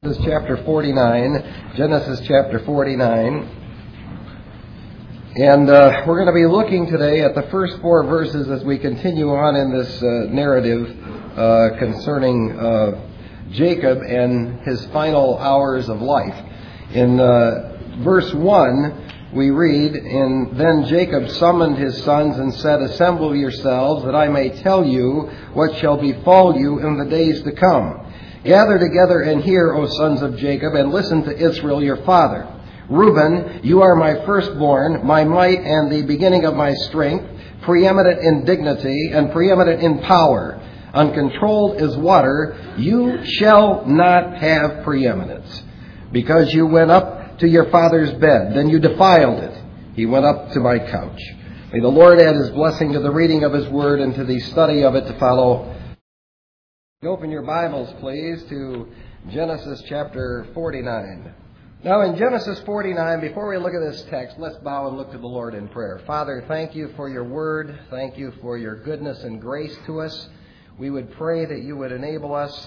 Genesis chapter 49, Genesis chapter 49. And we're going to be looking today at the first four verses as we continue on in this narrative concerning Jacob and his final hours of life. In verse 1, we read, "And then Jacob summoned his sons and said, 'Assemble yourselves, that I may tell you what shall befall you in the days to come. Gather together and hear, O sons of Jacob, and listen to Israel your father. Reuben, you are my firstborn, my might and the beginning of my strength, preeminent in dignity and preeminent in power. Uncontrolled as water, you shall not have preeminence. Because you went up to your father's bed, then you defiled it. He went up to my couch.'" May the Lord add his blessing to the reading of his word and to the study of it to follow. Open your Bibles, please, to Genesis chapter 49. Now, in Genesis 49, before we look at this text, let's bow and look to the Lord in prayer. Father, thank you for your word. Thank you for your goodness and grace to us. We would pray that you would enable us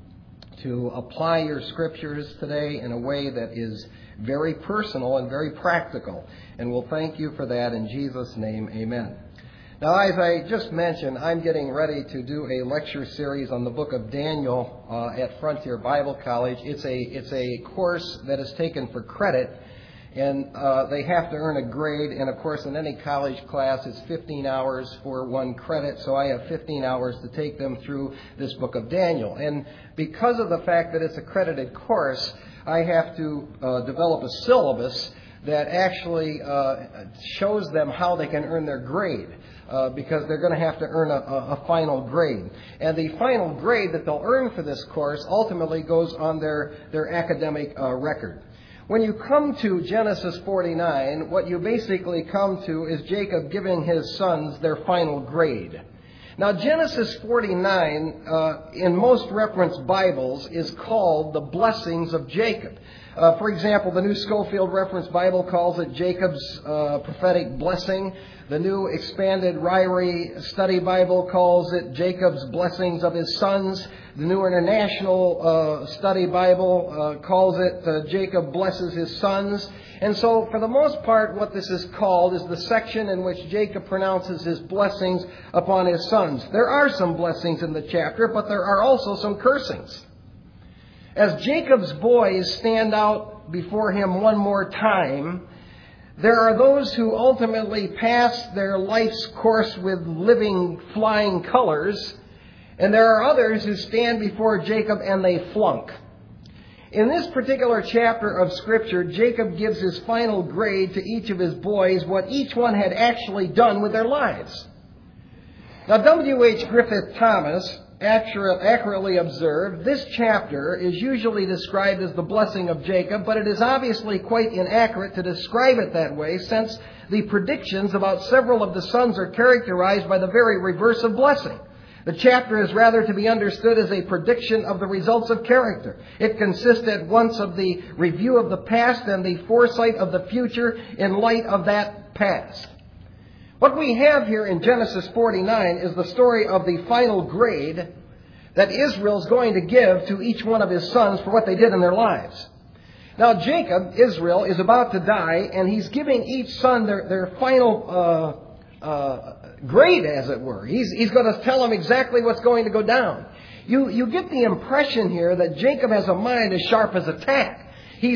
to apply your scriptures today in a way that is very personal and very practical. And we'll thank you for that in Jesus' name. Amen. Now, as I just mentioned, I'm getting ready to do a lecture series on the book of Daniel at Frontier Bible College. It's a course that is taken for credit, and they have to earn a grade. And, of course, in any college class, it's 15 hours for one credit, so I have 15 hours to take them through this book of Daniel. And because of the fact that it's a credited course, I have to develop a syllabus that actually shows them how they can earn their grade. Because they're going to have to earn a final grade. And the final grade that they'll earn for this course ultimately goes on their academic record. When you come to Genesis 49, what you basically come to is Jacob giving his sons their final grade. Now, Genesis 49, in most reference Bibles, is called the blessings of Jacob. For example, the New Schofield Reference Bible calls it Jacob's prophetic blessing. The New Expanded Ryrie Study Bible calls it Jacob's blessings of his sons. The New International Study Bible calls it Jacob blesses his sons. And so, for the most part, what this is called is the section in which Jacob pronounces his blessings upon his sons. There are some blessings in the chapter, but there are also some cursings. As Jacob's boys stand out before him one more time, there are those who ultimately pass their life's course with living, flying colors, and there are others who stand before Jacob and they flunk. In this particular chapter of Scripture, Jacob gives his final grade to each of his boys, what each one had actually done with their lives. Now, W.H. Griffith Thomas accurately observed, this chapter is usually described as the blessing of Jacob, but it is obviously quite inaccurate to describe it that way, since the predictions about several of the sons are characterized by the very reverse of blessing. The chapter is rather to be understood as a prediction of the results of character. It consists at once of the review of the past and the foresight of the future in light of that past. What we have here in Genesis 49 is the story of the final grade that Israel is going to give to each one of his sons for what they did in their lives. Now, Jacob, Israel, is about to die, and he's giving each son their final grade, as it were. He's going to tell them exactly what's going to go down. You get the impression here that Jacob has a mind as sharp as a tack. He's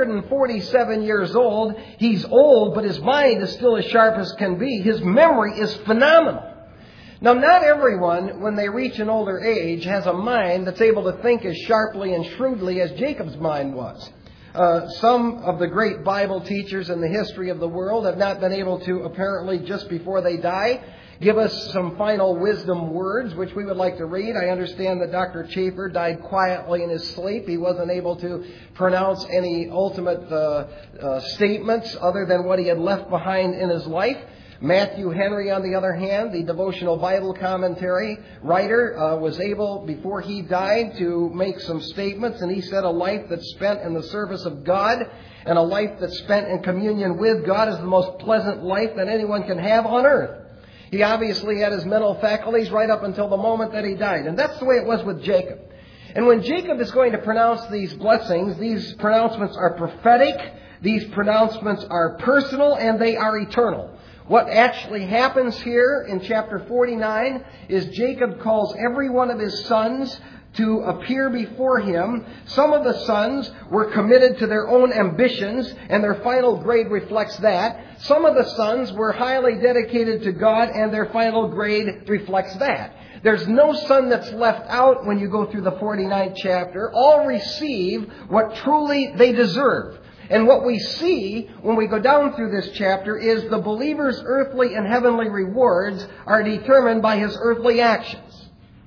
147 years old. He's old, but his mind is still as sharp as can be. His memory is phenomenal. Now, not everyone, when they reach an older age, has a mind that's able to think as sharply and shrewdly as Jacob's mind was. Some of the great Bible teachers in the history of the world have not been able to, apparently, just before they die, give us some final wisdom words, which we would like to read. I understand that Dr. Chafer died quietly in his sleep. He wasn't able to pronounce any ultimate statements other than what he had left behind in his life. Matthew Henry, on the other hand, the devotional Bible commentary writer, was able, before he died, to make some statements. And he said a life that's spent in the service of God and a life that's spent in communion with God is the most pleasant life that anyone can have on earth. He obviously had his mental faculties right up until the moment that he died. And that's the way it was with Jacob. And when Jacob is going to pronounce these blessings, these pronouncements are prophetic, these pronouncements are personal, and they are eternal. What actually happens here in chapter 49 is Jacob calls every one of his sons to appear before him. Some of the sons were committed to their own ambitions, and their final grade reflects that. Some of the sons were highly dedicated to God, and their final grade reflects that. There's no son that's left out when you go through the 49th chapter. All receive what truly they deserve. And what we see when we go down through this chapter is the believer's earthly and heavenly rewards are determined by his earthly actions.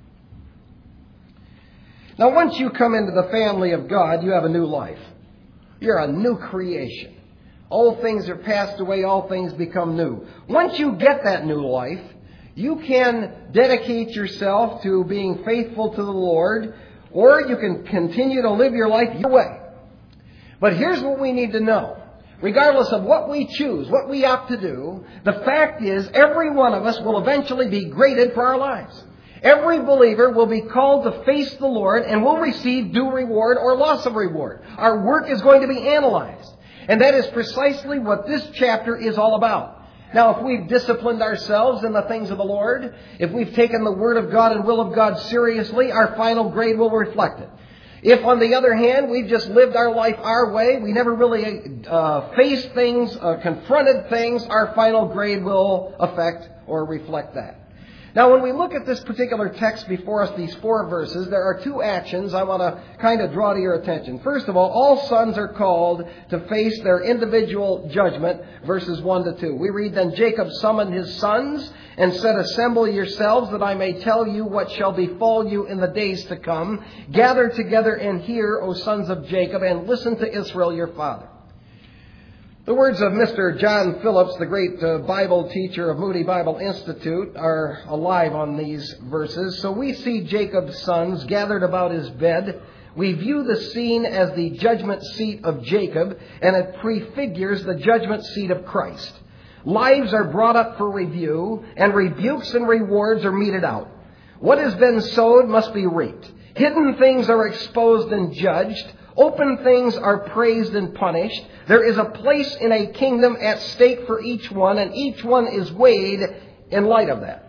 Now, once you come into the family of God, you have a new life. You're a new creation. Old things are passed away, all things become new. Once you get that new life, you can dedicate yourself to being faithful to the Lord, or you can continue to live your life your way. But here's what we need to know. Regardless of what we choose, what we opt to do, the fact is every one of us will eventually be graded for our lives. Every believer will be called to face the Lord and will receive due reward or loss of reward. Our work is going to be analyzed. And that is precisely what this chapter is all about. Now, if we've disciplined ourselves in the things of the Lord, if we've taken the Word of God and will of God seriously, our final grade will reflect it. If, on the other hand, we've just lived our life our way, we never really faced things, confronted things, our final grade will affect or reflect that. Now, when we look at this particular text before us, these 4 verses, there are 2 actions I want to kind of draw to your attention. First of all sons are called to face their individual judgment, verses 1 to 2. We read, "Then Jacob summoned his sons and said, 'Assemble yourselves, that I may tell you what shall befall you in the days to come. Gather together and hear, O sons of Jacob, and listen to Israel your father.'" The words of Mr. John Phillips, the great Bible teacher of Moody Bible Institute, are alive on these verses. So we see Jacob's sons gathered about his bed. We view the scene as the judgment seat of Jacob, and it prefigures the judgment seat of Christ. Lives are brought up for review, and rebukes and rewards are meted out. What has been sowed must be reaped. Hidden things are exposed and judged. Open things are praised and punished. There is a place in a kingdom at stake for each one, and each one is weighed in light of that.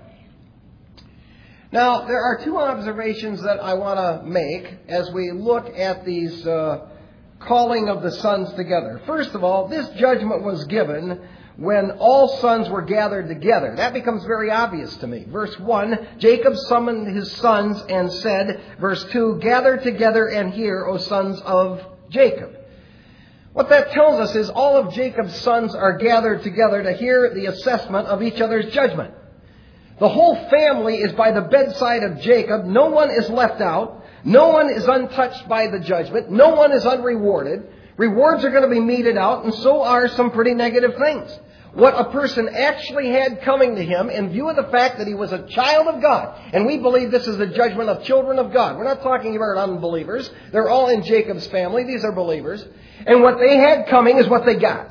Now, there are 2 observations that I want to make as we look at these calling of the sons together. First of all, this judgment was given when all sons were gathered together. That becomes very obvious to me. Verse 1, Jacob summoned his sons and said, verse 2, "Gather together and hear, O sons of Jacob." What that tells us is all of Jacob's sons are gathered together to hear the assessment of each other's judgment. The whole family is by the bedside of Jacob. No one is left out. No one is untouched by the judgment. No one is unrewarded. Rewards are going to be meted out, and so are some pretty negative things. What a person actually had coming to him in view of the fact that he was a child of God. And we believe this is the judgment of children of God. We're not talking about unbelievers. They're all in Jacob's family. These are believers. And what they had coming is what they got.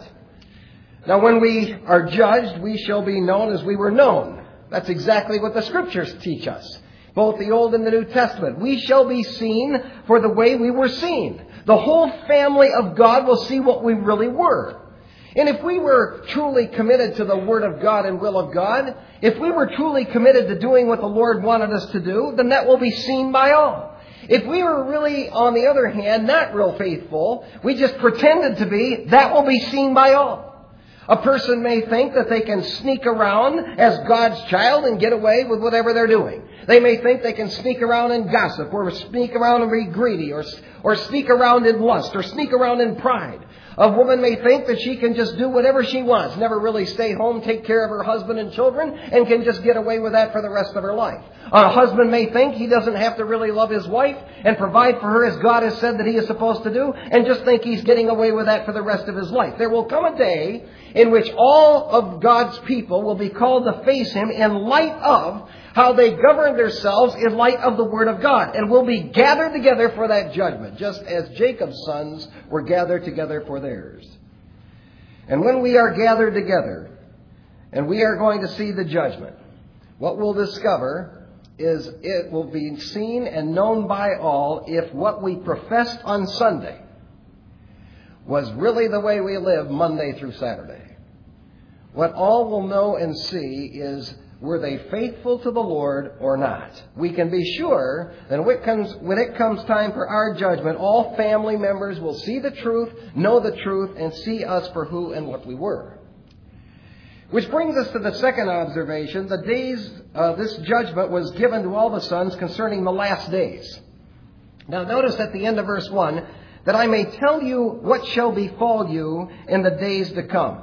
Now, when we are judged, we shall be known as we were known. That's exactly what the Scriptures teach us. Both the Old and the New Testament. We shall be seen for the way we were seen. The whole family of God will see what we really were. And if we were truly committed to the Word of God and will of God, if we were truly committed to doing what the Lord wanted us to do, then that will be seen by all. If we were really, on the other hand, not real faithful, we just pretended to be, that will be seen by all. A person may think that they can sneak around as God's child and get away with whatever they're doing. They may think they can sneak around and gossip, or sneak around and be greedy, or sneak around in lust, or sneak around in pride. A woman may think that she can just do whatever she wants, never really stay home, take care of her husband and children, and can just get away with that for the rest of her life. A husband may think he doesn't have to really love his wife and provide for her as God has said that he is supposed to do, and just think he's getting away with that for the rest of his life. There will come a day in which all of God's people will be called to face Him in light of how they govern themselves in light of the Word of God, and will be gathered together for that judgment, just as Jacob's sons were gathered together for theirs. And when we are gathered together, and we are going to see the judgment, what we'll discover is it will be seen and known by all if what we professed on Sunday was really the way we live Monday through Saturday. What all will know and see is, were they faithful to the Lord or not? We can be sure that when it comes time for our judgment, all family members will see the truth, know the truth, and see us for who and what we were. Which brings us to the second observation. This judgment was given to all the sons concerning the last days. Now notice at the end of verse 1, that I may tell you what shall befall you in the days to come.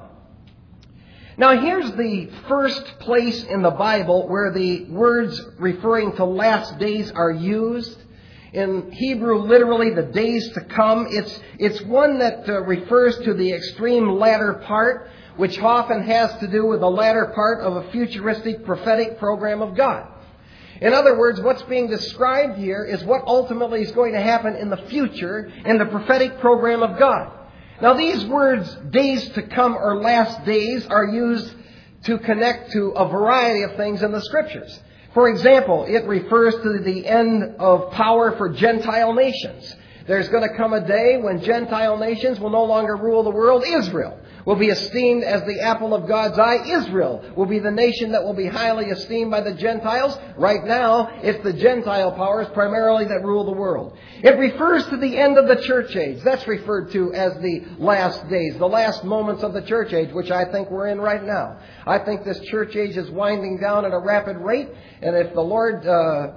Now here's the first place in the Bible where the words referring to last days are used. In Hebrew, literally, the days to come. It's one that refers to the extreme latter part, which often has to do with the latter part of a futuristic prophetic program of God. In other words, what's being described here is what ultimately is going to happen in the future in the prophetic program of God. Now, these words, days to come or last days, are used to connect to a variety of things in the Scriptures. For example, it refers to the end of power for Gentile nations. There's going to come a day when Gentile nations will no longer rule the world. Israel will be esteemed as the apple of God's eye. Israel will be the nation that will be highly esteemed by the Gentiles. Right now, it's the Gentile powers primarily that rule the world. It refers to the end of the church age. That's referred to as the last days, the last moments of the church age, which I think we're in right now. I think this church age is winding down at a rapid rate, and if the Lord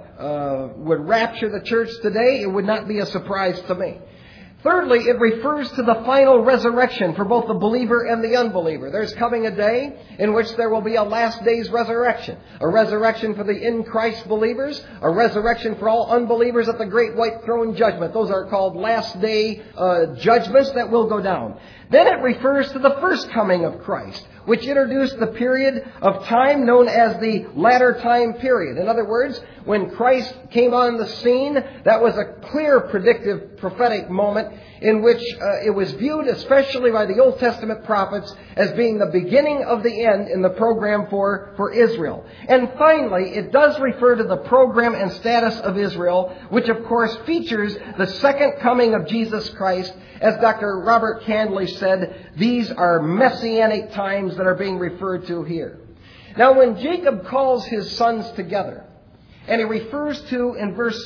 would rapture the church today, it would not be a surprise to me. Thirdly, it refers to the final resurrection for both the believer and the unbeliever. There's coming a day in which there will be a last day's resurrection. A resurrection for the in Christ believers. A resurrection for all unbelievers at the great white throne judgment. Those are called last day judgments that will go down. Then it refers to the first coming of Christ, which introduced the period of time known as the latter time period. In other words, when Christ came on the scene, that was a clear predictive prophetic moment in which it was viewed, especially by the Old Testament prophets, as being the beginning of the end in the program for Israel. And finally, it does refer to the program and status of Israel, which of course features the second coming of Jesus Christ. As Dr. Robert Candley said, these are messianic times that are being referred to here. Now, when Jacob calls his sons together, and he refers to in verse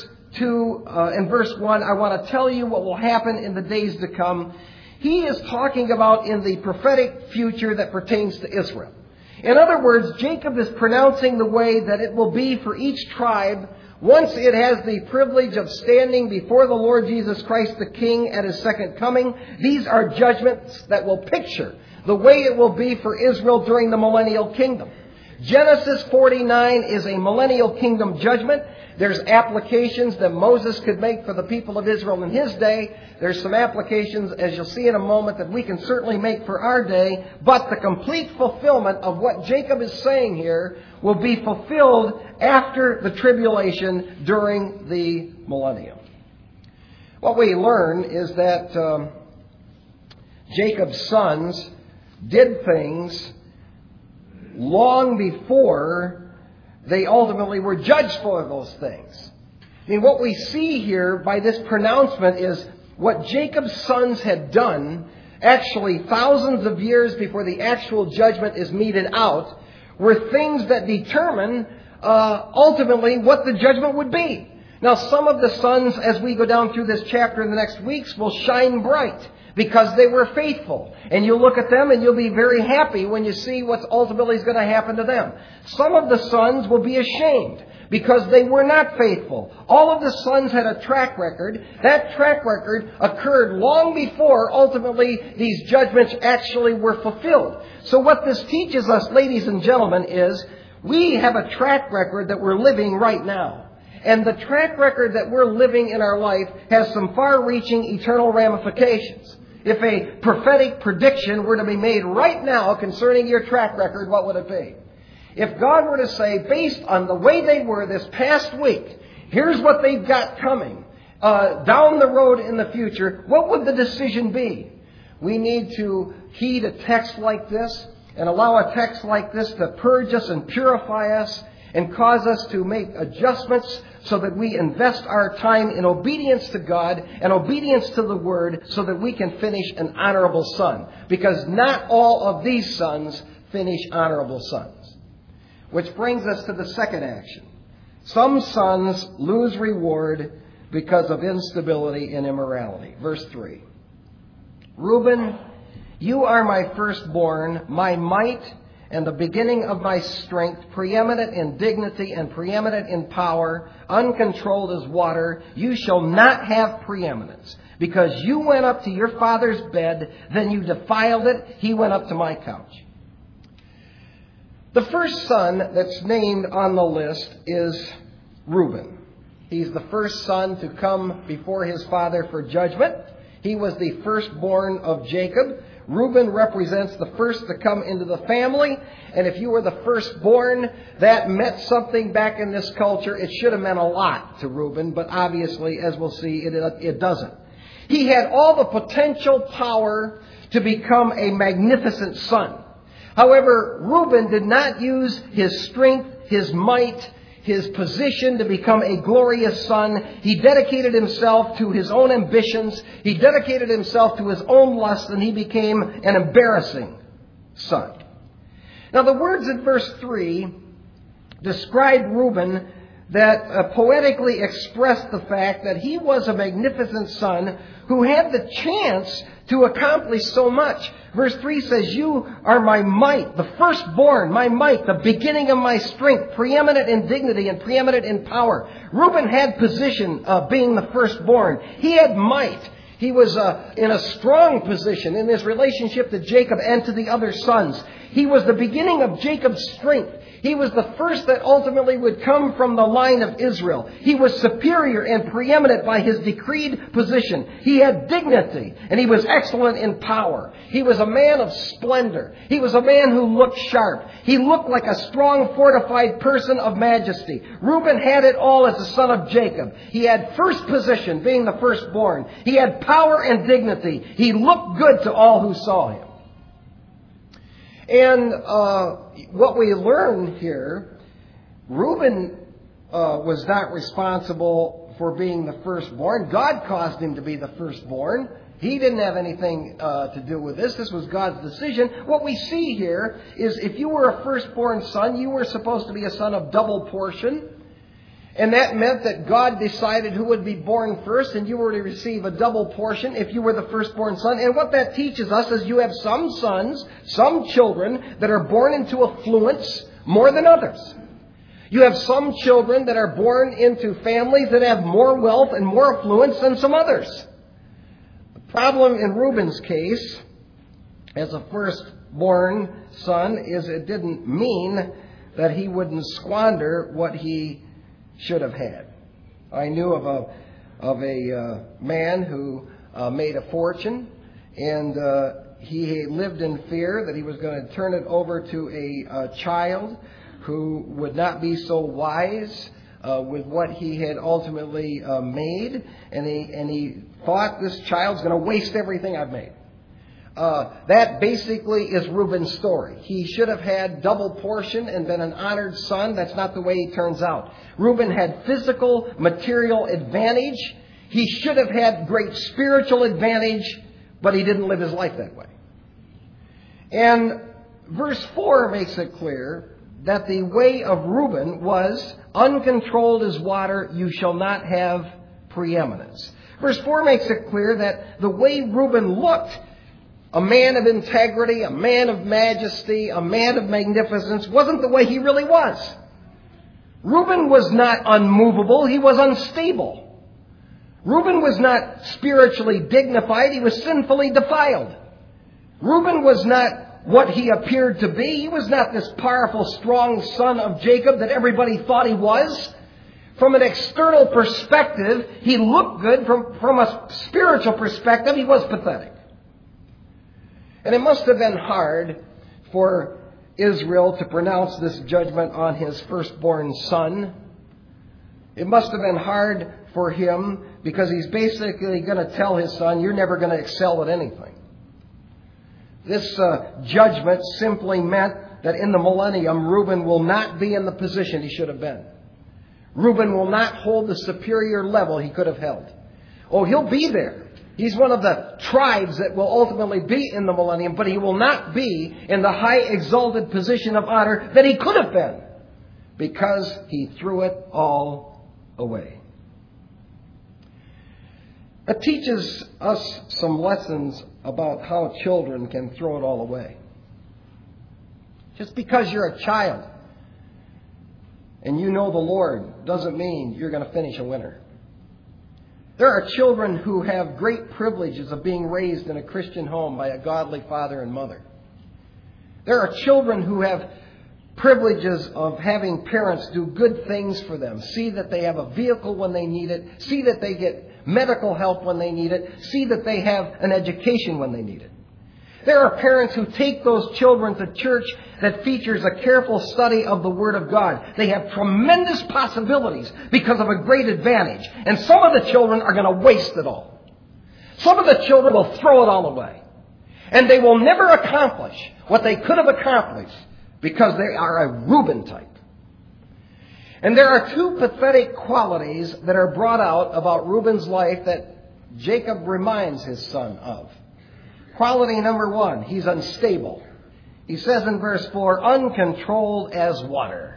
1, I want to tell you what will happen in the days to come. He is talking about in the prophetic future that pertains to Israel. In other words, Jacob is pronouncing the way that it will be for each tribe once it has the privilege of standing before the Lord Jesus Christ the King at His second coming. These are judgments that will picture the way it will be for Israel during the millennial kingdom. Genesis 49 is a millennial kingdom judgment. There's applications that Moses could make for the people of Israel in his day. There's some applications, as you'll see in a moment, that we can certainly make for our day. But the complete fulfillment of what Jacob is saying here will be fulfilled after the tribulation during the millennium. What we learn is that Jacob's sons did things long before they ultimately were judged for those things. I mean, what we see here by this pronouncement is what Jacob's sons had done actually thousands of years before the actual judgment is meted out were things that determine ultimately what the judgment would be. Now, some of the sons, as we go down through this chapter in the next weeks, will shine bright because they were faithful. And you'll look at them and you'll be very happy when you see what's ultimately going to happen to them. Some of the sons will be ashamed because they were not faithful. All of the sons had a track record. That track record occurred long before ultimately these judgments actually were fulfilled. So what this teaches us, ladies and gentlemen, is we have a track record that we're living right now. And the track record that we're living in our life has some far-reaching eternal ramifications. If a prophetic prediction were to be made right now concerning your track record, what would it be? If God were to say, based on the way they were this past week, here's what they've got coming down the road in the future, what would the decision be? We need to heed a text like this and allow a text like this to purge us and purify us and cause us to make adjustments so that we invest our time in obedience to God and obedience to the Word so that we can finish an honorable son. Because not all of these sons finish honorable sons. Which brings us to the second action. Some sons lose reward because of instability and immorality. Verse 3. Reuben, you are my firstborn, my might, and the beginning of my strength, preeminent in dignity and preeminent in power, uncontrolled as water. You shall not have preeminence, because you went up to your father's bed, then you defiled it. He went up to my couch. The first son that's named on the list is Reuben. He's the first son to come before his father for judgment. He was the firstborn of Jacob. Reuben represents the first to come into the family. And if you were the firstborn, that meant something back in this culture. It should have meant a lot to Reuben, but obviously, as we'll see, it doesn't. He had all the potential power to become a magnificent son. However, Reuben did not use his strength, his might, his position to become a glorious son. He dedicated himself to his own ambitions. He dedicated himself to his own lust, and he became an embarrassing son. Now, the words in verse 3 describe Reuben that poetically expressed the fact that he was a magnificent son who had the chance to accomplish so much. Verse 3 says, you are my might, the firstborn, my might, the beginning of my strength, preeminent in dignity and preeminent in power. Reuben had position being the firstborn. He had might. He was in a strong position in his relationship to Jacob and to the other sons. He was the beginning of Jacob's strength. He was the first that ultimately would come from the line of Israel. He was superior and preeminent by his decreed position. He had dignity, and he was excellent in power. He was a man of splendor. He was a man who looked sharp. He looked like a strong, fortified person of majesty. Reuben had it all as the son of Jacob. He had first position, being the firstborn. He had power and dignity. He looked good to all who saw him. And what we learn here, Reuben was not responsible for being the firstborn. God caused him to be the firstborn. He didn't have anything to do with this. This was God's decision. What we see here is if you were a firstborn son, you were supposed to be a son of double portion. And that meant that God decided who would be born first, and you were to receive a double portion if you were the firstborn son. And what that teaches us is you have some sons, some children that are born into affluence more than others. You have some children that are born into families that have more wealth and more affluence than some others. The problem in Reuben's case, as a firstborn son, is it didn't mean that he wouldn't squander what he should have had. I knew of a man who made a fortune, and he lived in fear that he was going to turn it over to a child who would not be so wise with what he had ultimately made, and he thought this child's going to waste everything I've made. That basically is Reuben's story. He should have had double portion and been an honored son. That's not the way he turns out. Reuben had physical, material advantage. He should have had great spiritual advantage, but he didn't live his life that way. And verse 4 makes it clear that the way of Reuben was, uncontrolled as water, you shall not have preeminence. Verse 4 makes it clear that the way Reuben looked, a man of integrity, a man of majesty, a man of magnificence, wasn't the way he really was. Reuben was not unmovable, he was unstable. Reuben was not spiritually dignified, he was sinfully defiled. Reuben was not what he appeared to be. He was not this powerful, strong son of Jacob that everybody thought he was. From an external perspective, he looked good. From a spiritual perspective, he was pathetic. And it must have been hard for Israel to pronounce this judgment on his firstborn son. It must have been hard for him because he's basically going to tell his son, you're never going to excel at anything. This judgment simply meant that in the millennium, Reuben will not be in the position he should have been. Reuben will not hold the superior level he could have held. Oh, he'll be there. He's one of the tribes that will ultimately be in the millennium, but he will not be in the high exalted position of honor that he could have been, because he threw it all away. It teaches us some lessons about how children can throw it all away. Just because you're a child and you know the Lord doesn't mean you're going to finish a winner. There are children who have great privileges of being raised in a Christian home by a godly father and mother. There are children who have privileges of having parents do good things for them. See that they have a vehicle when they need it. See that they get medical help when they need it. See that they have an education when they need it. There are parents who take those children to church that features a careful study of the Word of God. They have tremendous possibilities because of a great advantage. And some of the children are going to waste it all. Some of the children will throw it all away. And they will never accomplish what they could have accomplished because they are a Reuben type. And there are two pathetic qualities that are brought out about Reuben's life that Jacob reminds his son of. Quality number one, he's unstable. He says in verse 4, uncontrolled as water.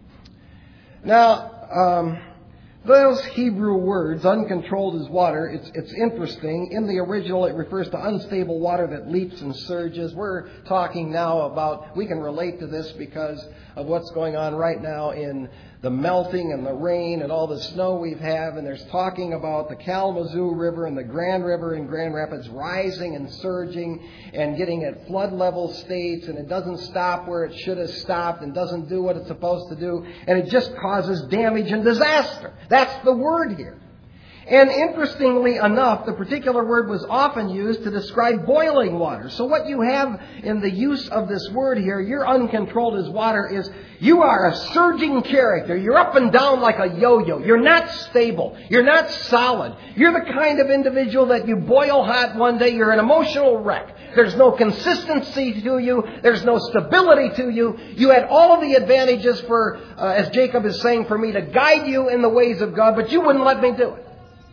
Now, those Hebrew words, uncontrolled as water, it's interesting. In the original, it refers to unstable water that leaps and surges. We're talking now about, we can relate to this because of what's going on right now in the melting and the rain and all the snow we've had. And there's talking about the Kalamazoo River and the Grand River in Grand Rapids rising and surging and getting at flood level states. And it doesn't stop where it should have stopped and doesn't do what it's supposed to do. And it just causes damage and disaster. That's the word here. And interestingly enough, the particular word was often used to describe boiling water. So what you have in the use of this word here, you're uncontrolled as water, is you are a surging character. You're up and down like a yo-yo. You're not stable. You're not solid. You're the kind of individual that you boil hot one day. You're an emotional wreck. There's no consistency to you. There's no stability to you. You had all of the advantages for, as Jacob is saying, for me to guide you in the ways of God, but you wouldn't let me do it.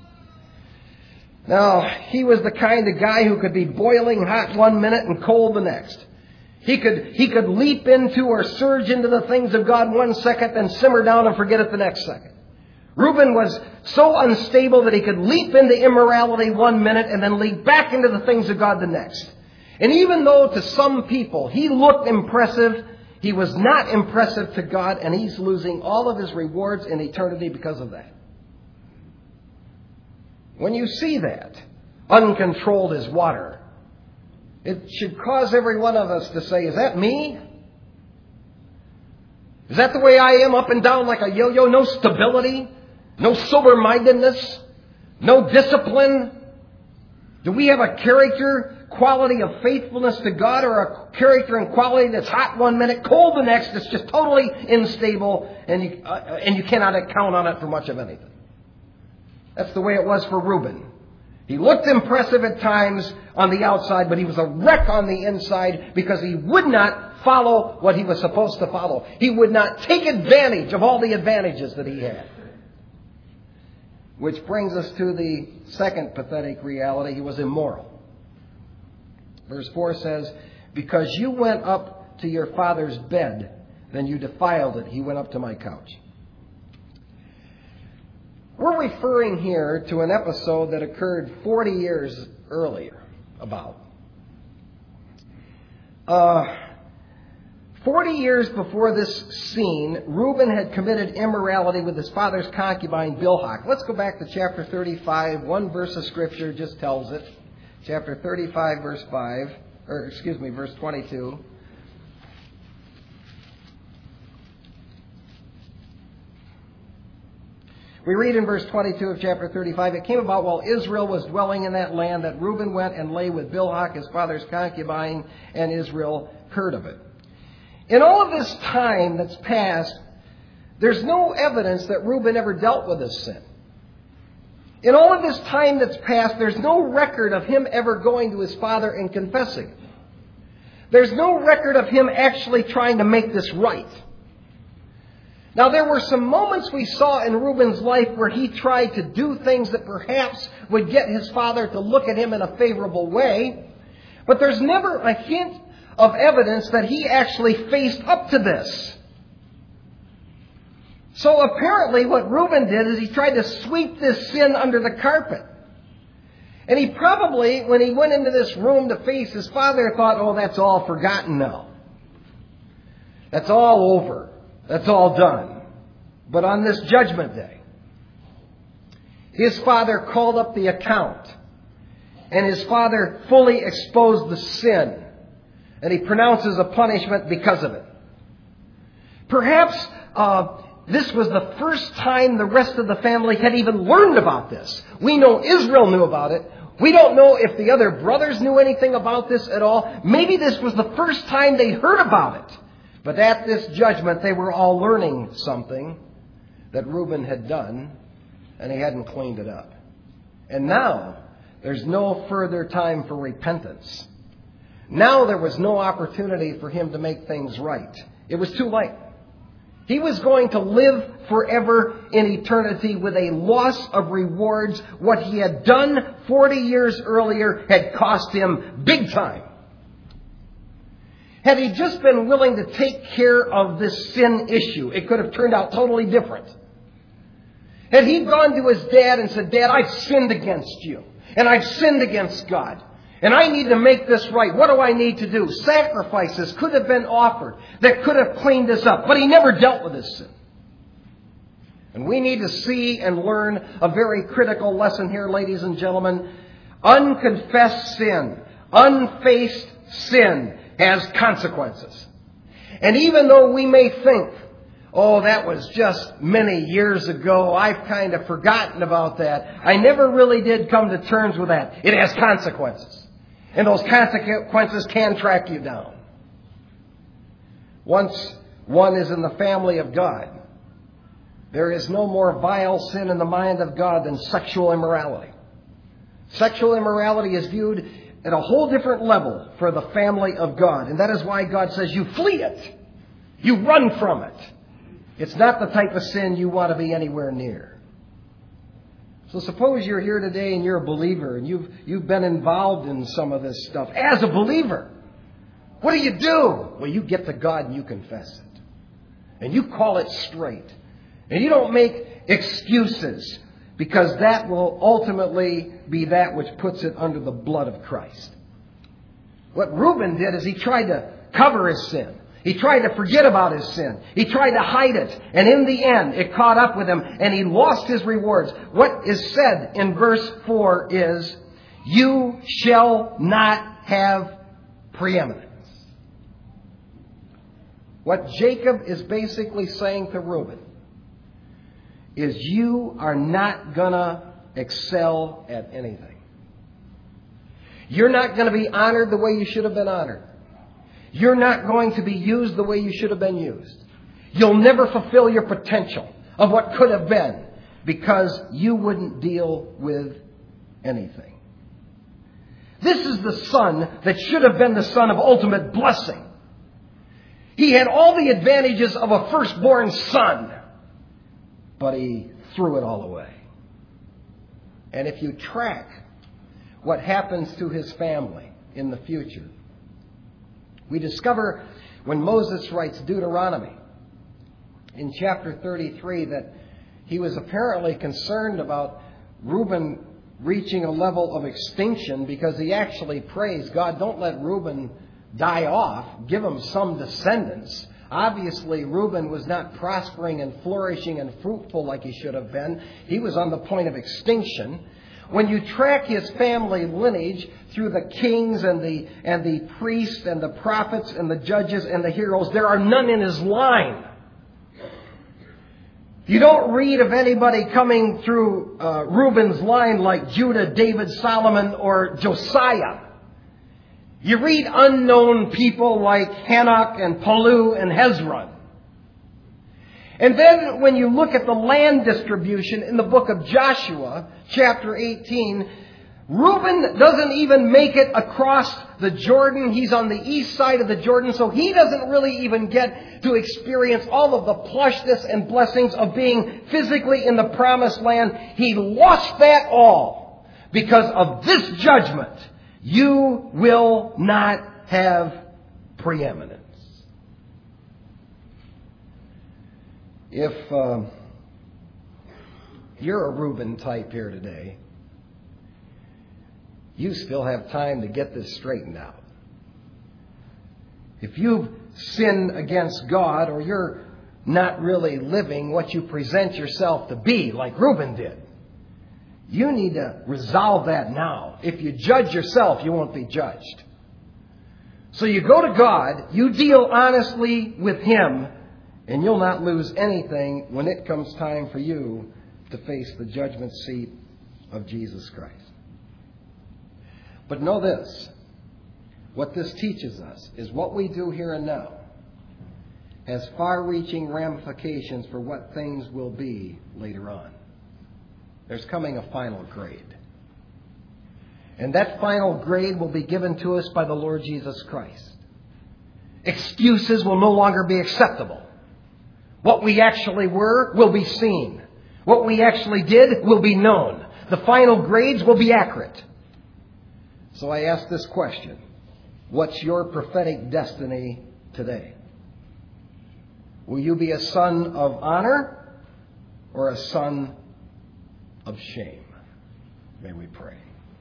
Now, he was the kind of guy who could be boiling hot one minute and cold the next. He could leap into or surge into the things of God one second, then simmer down and forget it the next second. Reuben was so unstable that he could leap into immorality one minute and then leap back into the things of God the next. And even though to some people he looked impressive, he was not impressive to God, and he's losing all of his rewards in eternity because of that. When you see that, uncontrolled as water, it should cause every one of us to say, is that me? Is that the way I am, up and down like a yo-yo? No stability? No sober-mindedness? No discipline? Do we have a character quality of faithfulness to God, or a character and quality that's hot one minute, cold the next, that's just totally unstable, and you cannot count on it for much of anything? That's the way it was for Reuben. He looked impressive at times on the outside, but he was a wreck on the inside because he would not follow what he was supposed to follow. He would not take advantage of all the advantages that he had. Which brings us to the second pathetic reality. He was immoral. Verse 4 says, because you went up to your father's bed, then you defiled it. He went up to my couch. We're referring here to an episode that occurred 40 years earlier, about. 40 years before this scene, Reuben had committed immorality with his father's concubine, Bilhah. Let's go back to chapter 35. One verse of Scripture just tells it. Chapter 35, verse 22. We read in verse 22 of chapter 35, it came about while Israel was dwelling in that land that Reuben went and lay with Bilhah, his father's concubine, and Israel heard of it. In all of this time that's passed, there's no evidence that Reuben ever dealt with this sin. In all of this time that's passed, there's no record of him ever going to his father and confessing it. There's no record of him actually trying to make this right. Now, there were some moments we saw in Reuben's life where he tried to do things that perhaps would get his father to look at him in a favorable way. But there's never a hint of evidence that he actually faced up to this. So apparently what Reuben did is he tried to sweep this sin under the carpet. And he probably, when he went into this room to face his father, thought, oh, that's all forgotten now. That's all over. That's all done. But on this judgment day, his father called up the account. And his father fully exposed the sin. And he pronounces a punishment because of it. Perhaps this was the first time the rest of the family had even learned about this. We know Israel knew about it. We don't know if the other brothers knew anything about this at all. Maybe this was the first time they heard about it. But at this judgment, they were all learning something that Reuben had done, and he hadn't cleaned it up. And now, there's no further time for repentance. Now there was no opportunity for him to make things right. It was too late. He was going to live forever in eternity with a loss of rewards. What he had done 40 years earlier had cost him big time. Had he just been willing to take care of this sin issue, it could have turned out totally different. Had he gone to his dad and said, Dad, I've sinned against you, and I've sinned against God, and I need to make this right. What do I need to do? Sacrifices could have been offered that could have cleaned this up. But he never dealt with his sin. And we need to see and learn a very critical lesson here, ladies and gentlemen. Unconfessed sin, unfaced sin has consequences. And even though we may think, oh, that was just many years ago, I've kind of forgotten about that. I never really did come to terms with that. It has consequences. And those consequences can track you down. Once one is in the family of God, there is no more vile sin in the mind of God than sexual immorality. Sexual immorality is viewed at a whole different level for the family of God. And that is why God says you flee it. You run from it. It's not the type of sin you want to be anywhere near. So suppose you're here today and you're a believer and you've been involved in some of this stuff. As a believer, what do? Well, you get to God and you confess it. And you call it straight. And you don't make excuses, because that will ultimately be that which puts it under the blood of Christ. What Reuben did is he tried to cover his sin. He tried to forget about his sin. He tried to hide it. And in the end, it caught up with him and he lost his rewards. What is said in verse 4 is, you shall not have preeminence. What Jacob is basically saying to Reuben is, you are not going to excel at anything. You're not going to be honored the way you should have been honored. You're not going to be used the way you should have been used. You'll never fulfill your potential of what could have been, because you wouldn't deal with anything. This is the son that should have been the son of ultimate blessing. He had all the advantages of a firstborn son, but he threw it all away. And if you track what happens to his family in the future, we discover when Moses writes Deuteronomy in chapter 33 that he was apparently concerned about Reuben reaching a level of extinction, because he actually prays, God, don't let Reuben die off. Give him some descendants. Obviously, Reuben was not prospering and flourishing and fruitful like he should have been. He was on the point of extinction. When you track his family lineage through the kings and the priests and the prophets and the judges and the heroes, there are none in his line. You don't read of anybody coming through Reuben's line like Judah, David, Solomon, or Josiah. You read unknown people like Hanok and Palu and Hezron. And then when you look at the land distribution in the book of Joshua, chapter 18, Reuben doesn't even make it across the Jordan. He's on the east side of the Jordan, so he doesn't really even get to experience all of the plushness and blessings of being physically in the promised land. He lost that all because of this judgment. You will not have preeminence. If you're a Reuben type here today, you still have time to get this straightened out. If you've sinned against God, or you're not really living what you present yourself to be, like Reuben did, you need to resolve that now. If you judge yourself, you won't be judged. So you go to God, you deal honestly with Him, and you'll not lose anything when it comes time for you to face the judgment seat of Jesus Christ. But know this, what this teaches us is what we do here and now has far-reaching ramifications for what things will be later on. There's coming a final grade. And that final grade will be given to us by the Lord Jesus Christ. Excuses will no longer be acceptable. What we actually were will be seen. What we actually did will be known. The final grades will be accurate. So I ask this question. What's your prophetic destiny today? Will you be a son of honor or a son of shame? May we pray.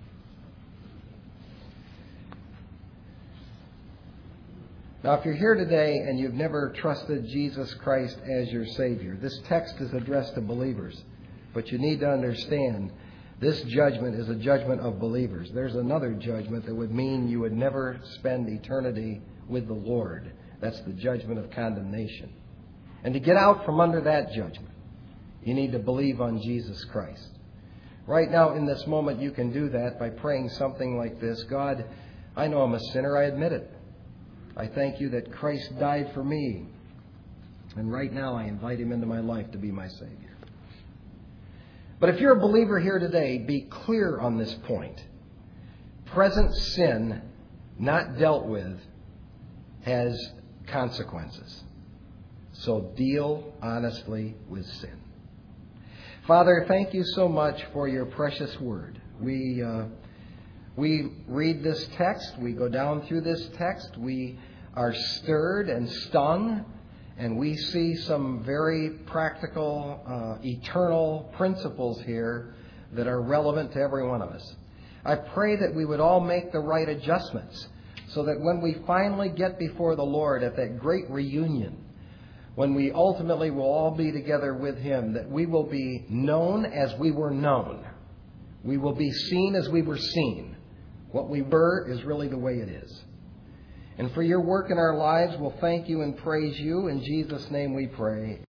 Now, if you're here today and you've never trusted Jesus Christ as your Savior, this text is addressed to believers. But you need to understand, this judgment is a judgment of believers. There's another judgment that would mean you would never spend eternity with the Lord. That's the judgment of condemnation. And to get out from under that judgment, you need to believe on Jesus Christ. Right now, in this moment, you can do that by praying something like this. God, I know I'm a sinner. I admit it. I thank you that Christ died for me. And right now, I invite Him into my life to be my Savior. But if you're a believer here today, be clear on this point. Present sin not dealt with has consequences. So deal honestly with sin. Father, thank you so much for your precious word. We read this text. We go down through this text. We are stirred and stung. And we see some very practical, eternal principles here that are relevant to every one of us. I pray that we would all make the right adjustments so that when we finally get before the Lord at that great reunion, when we ultimately will all be together with Him, that we will be known as we were known. We will be seen as we were seen. What we were is really the way it is. And for your work in our lives, we'll thank you and praise you. In Jesus' name we pray.